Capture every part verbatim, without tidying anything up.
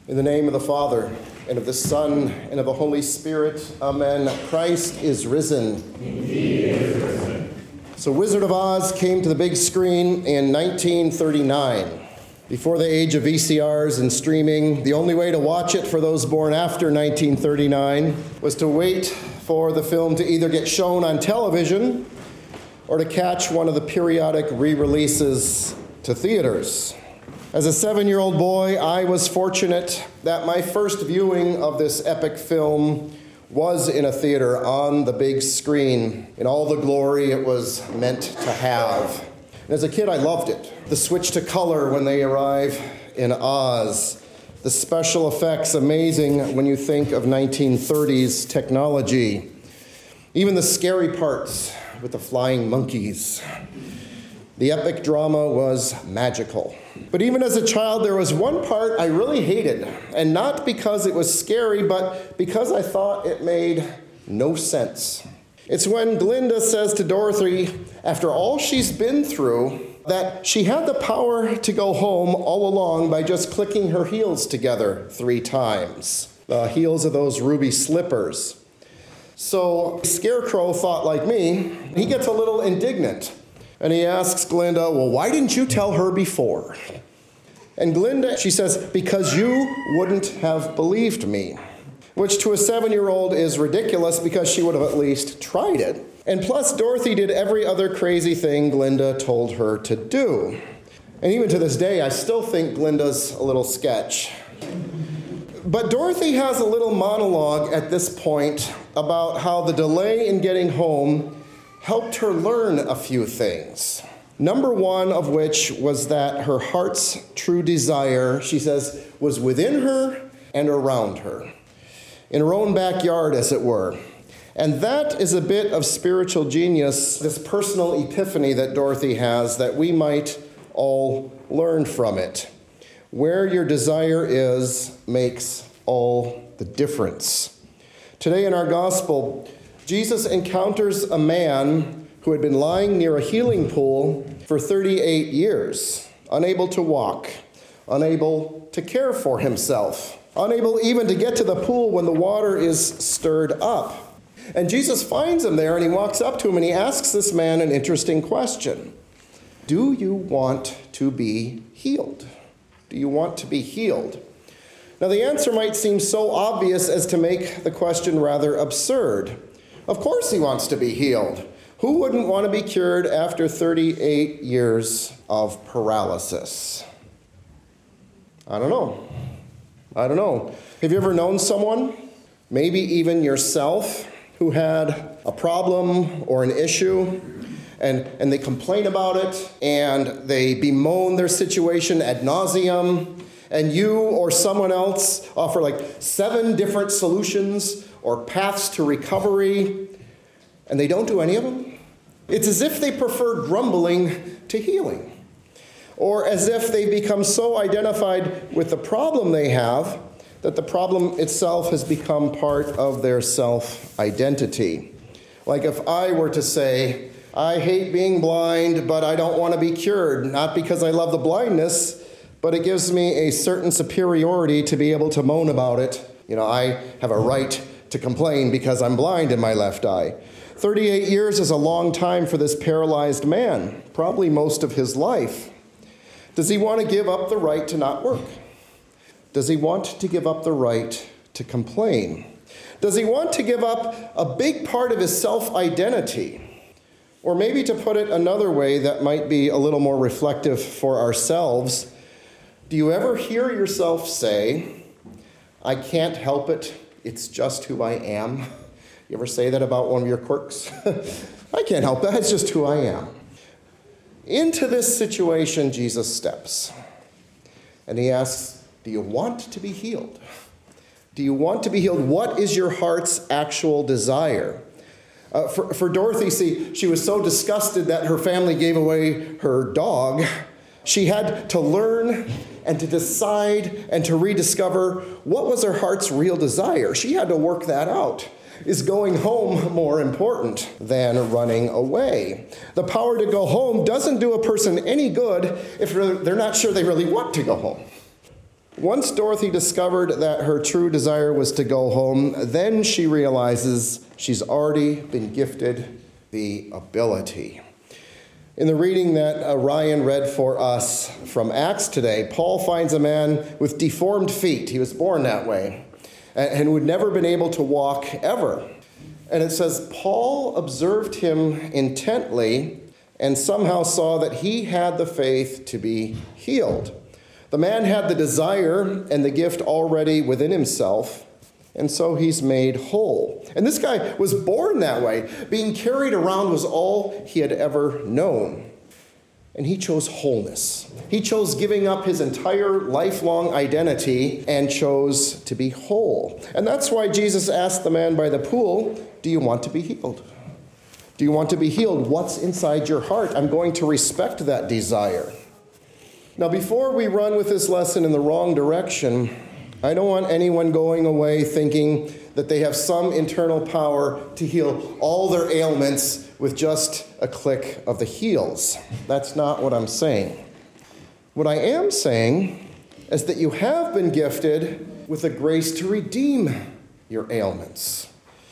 In the name of the Father, and of the Son, and of the Holy Spirit, amen. Christ is risen. Indeed is risen. So Wizard of Oz came to the big screen in nineteen thirty-nine. Before the age of V C Rs and streaming, the only way to watch it for those born after nineteen thirty-nine was to wait for the film to either get shown on television or to catch one of the periodic re-releases to theaters. As a seven-year-old boy, I was fortunate that my first viewing of this epic film was in a theater on the big screen in all the glory it was meant to have. And as a kid, I loved it. The switch to color when they arrive in Oz. The special effects, amazing when you think of nineteen thirties technology. Even the scary parts with the flying monkeys. The epic drama was magical. But even as a child, there was one part I really hated, and not because it was scary, but because I thought it made no sense. It's when Glinda says to Dorothy, after all she's been through, that she had the power to go home all along by just clicking her heels together three times. The heels of those ruby slippers. So Scarecrow thought like me, he gets a little indignant. And he asks Glinda, well, why didn't you tell her before? And Glinda, she says, because you wouldn't have believed me. Which to a seven-year-old is ridiculous because she would have at least tried it. And plus, Dorothy did every other crazy thing Glinda told her to do. And even to this day, I still think Glinda's a little sketch. But Dorothy has a little monologue at this point about how the delay in getting home helped her learn a few things. Number one of which was that her heart's true desire, she says, was within her and around her. In her own backyard, as it were. And that is a bit of spiritual genius, this personal epiphany that Dorothy has, that we might all learn from it. Where your desire is makes all the difference. Today in our gospel, Jesus encounters a man who had been lying near a healing pool for thirty-eight years, unable to walk, unable to care for himself, unable even to get to the pool when the water is stirred up. And Jesus finds him there, and he walks up to him, and he asks this man an interesting question. Do you want to be healed? Do you want to be healed? Now, the answer might seem so obvious as to make the question rather absurd. Of course he wants to be healed. Who wouldn't want to be cured after thirty-eight years of paralysis? I don't know. I don't know. Have you ever known someone, maybe even yourself, who had a problem or an issue, and, and they complain about it, and they bemoan their situation ad nauseum, and you or someone else offer like seven different solutions or paths to recovery, and they don't do any of them? It's as if they prefer grumbling to healing, or as if they become so identified with the problem they have that the problem itself has become part of their self-identity. Like if I were to say, I hate being blind, but I don't want to be cured, not because I love the blindness, but it gives me a certain superiority to be able to moan about it. You know, I have a right to complain because I'm blind in my left eye. thirty-eight years is a long time for this paralyzed man, probably most of his life. Does he want to give up the right to not work? Does he want to give up the right to complain? Does he want to give up a big part of his self-identity? Or maybe to put it another way that might be a little more reflective for ourselves, do you ever hear yourself say, I can't help it, it's just who I am? You ever say that about one of your quirks? I can't help that, it's just who I am. Into this situation, Jesus steps. And he asks, do you want to be healed? Do you want to be healed? What is your heart's actual desire? Uh, for, for Dorothy, see, she was so disgusted that her family gave away her dog. She had to learn and to decide and to rediscover what was her heart's real desire. She had to work that out. Is going home more important than running away? The power to go home doesn't do a person any good if they're not sure they really want to go home. Once Dorothy discovered that her true desire was to go home, then she realizes she's already been gifted the ability. In the reading that uh, Ryan read for us from Acts today, Paul finds a man with deformed feet. He was born that way and, and would never been able to walk ever. And it says, Paul observed him intently and somehow saw that he had the faith to be healed. The man had the desire and the gift already within himself, and so he's made whole. And this guy was born that way. Being carried around was all he had ever known. And he chose wholeness. He chose giving up his entire lifelong identity and chose to be whole. And that's why Jesus asked the man by the pool, do you want to be healed? Do you want to be healed? What's inside your heart? I'm going to respect that desire. Now, before we run with this lesson in the wrong direction, I don't want anyone going away thinking that they have some internal power to heal all their ailments with just a click of the heels. That's not what I'm saying. What I am saying is that you have been gifted with the grace to redeem your ailments.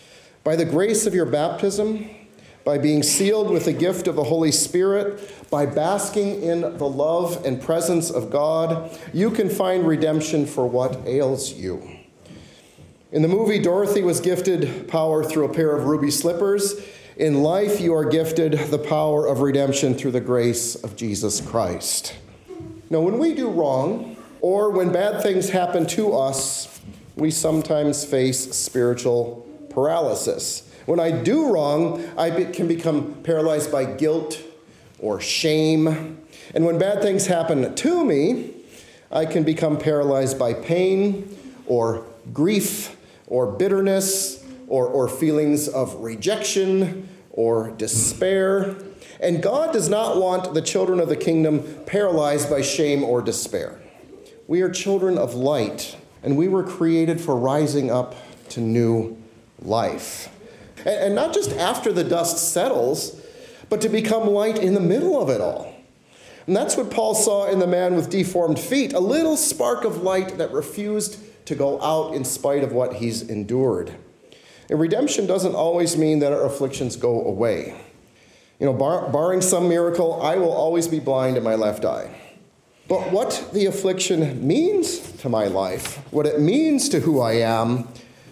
By the grace of your baptism, by being sealed with the gift of the Holy Spirit, by basking in the love and presence of God, you can find redemption for what ails you. In the movie, Dorothy was gifted power through a pair of ruby slippers. In life, you are gifted the power of redemption through the grace of Jesus Christ. Now, when we do wrong, or when bad things happen to us, we sometimes face spiritual paralysis. When I do wrong, I be- can become paralyzed by guilt or shame. And when bad things happen to me, I can become paralyzed by pain or grief or bitterness or, or feelings of rejection or despair. And God does not want the children of the kingdom paralyzed by shame or despair. We are children of light, and we were created for rising up to new life. And not just after the dust settles, but to become light in the middle of it all. And that's what Paul saw in the man with deformed feet, a little spark of light that refused to go out in spite of what he's endured. And redemption doesn't always mean that our afflictions go away. You know, bar- barring some miracle, I will always be blind in my left eye. But what the affliction means to my life, what it means to who I am,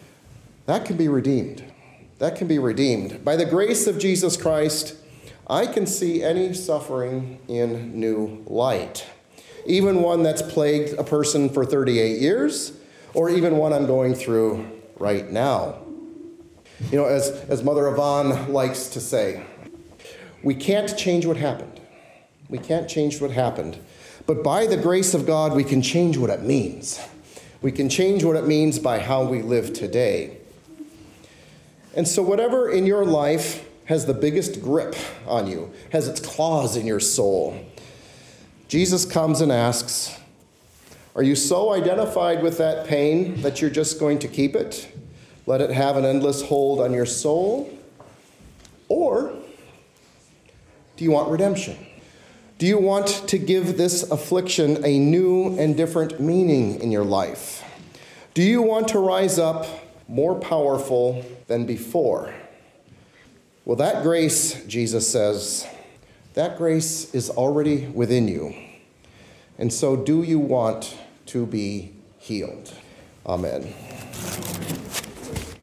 that can be redeemed. That can be redeemed. By the grace of Jesus Christ, I can see any suffering in new light, even one that's plagued a person for thirty-eight years, or even one I'm going through right now. You know, as, as Mother Yvonne likes to say, we can't change what happened. We can't change what happened. But by the grace of God, we can change what it means. We can change what it means by how we live today. And so whatever in your life has the biggest grip on you, has its claws in your soul, Jesus comes and asks, are you so identified with that pain that you're just going to keep it? Let it have an endless hold on your soul? Or do you want redemption? Do you want to give this affliction a new and different meaning in your life? Do you want to rise up more powerful than before? Well, that grace, Jesus says, that grace is already within you. And so do you want to be healed? Amen.